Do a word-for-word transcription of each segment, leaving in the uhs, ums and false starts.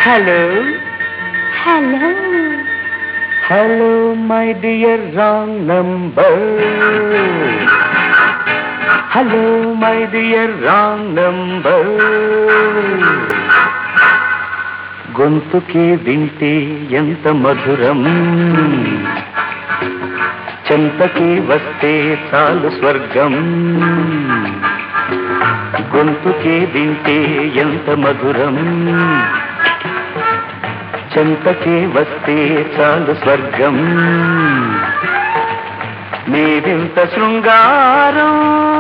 Hello hello hello my dear wrong number. Hello my dear wrong number. గొంతుకే వింటే ఎంత మధురం, చెంతకి వస్తే చాలు స్వర్గం. గొంతుకే వింటే ఎంత మధురం, చెంతకి వస్తే చాలు స్వర్గం. నీవింత శృంగారం,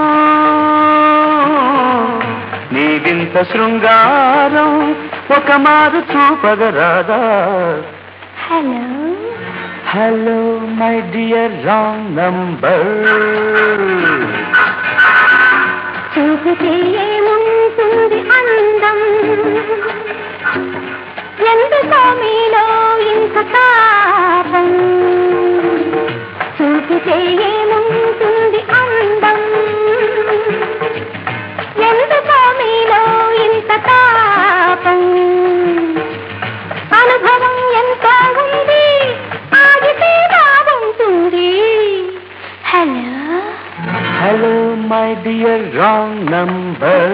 నీవింత శృంగారం ఒక మారు చూపగరాదా. Hello hello my dear wrong number. చూపితే ఏముంటుంది అందం, ఎందుకో మీలో ఇంత తాపం. చూపితే ఏముంటుంది అందం, ఎందుకో మీలో ఇంత తాపం. అనుభవం ఎంతో ఉంది, ఆగితే బాగుంటుంది. Hello hello my dear wrong number.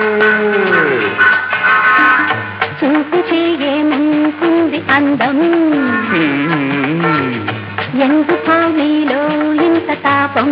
చూపితే ఏముంటుంది అందం, ఎందుకో మీలో ఇంత తాపం.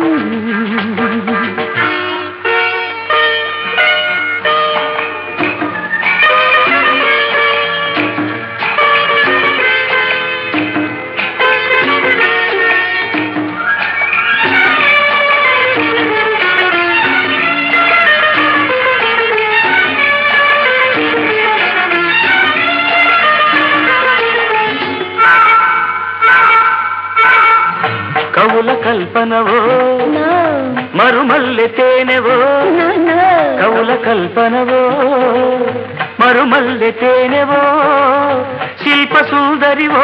కవుల కల్పనవో మరుమల్లె తేనెవో, కవుల కల్పనవో మరుమల్లె తేనెవో, శిల్ప సుందరివో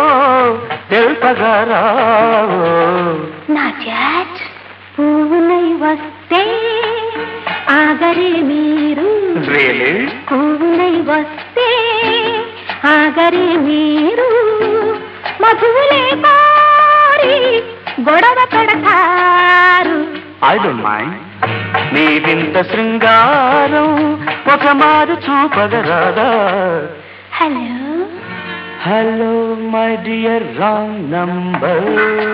తెల్పగారావో. నా చాట్ పువ్వులై వస్తే ఆగరే మీరు, పువ్వులై వస్తే ఆగరే మీరు. మధువులే పారి గొడవ పడతారు. I don't mind. నీవింత శృంగారం ఒక మారు చూపగరాదా. Hello hello my dear wrong number.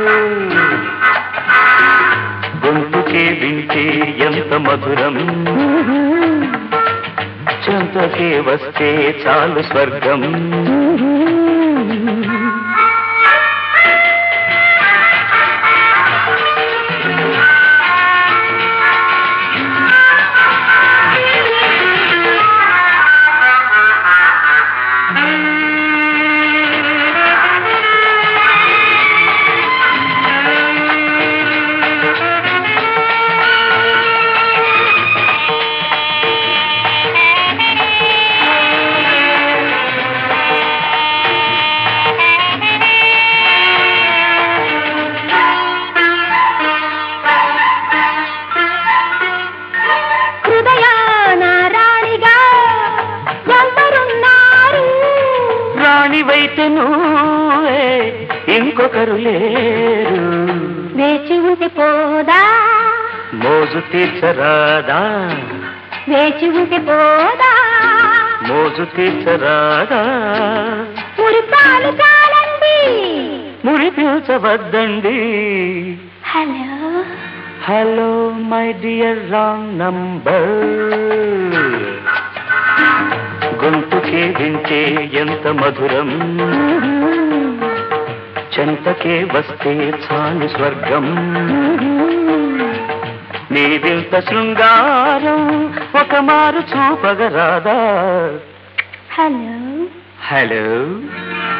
గొంతుకే వింటే ఎంత మధురం, చెంతకే వస్తే చాలు స్వర్గం. రాణివైతెను ఇంకొకరు లేరు, వేచి ఉంటే పోదా మోజు తీర్చరాదా. వేచి ఉంటే పోదా మోజు తీర్చరాదా. మురిపాలు చాలండి, మురి పీల్చవద్దండి. Hello hello my dear wrong number. గొంతుకే వింటే ఎంత మధురం, చెంతకే వస్తే చాలు స్వర్గం. నీవింత శృంగారం ఒక మారు చూపగరాదా. Hello hello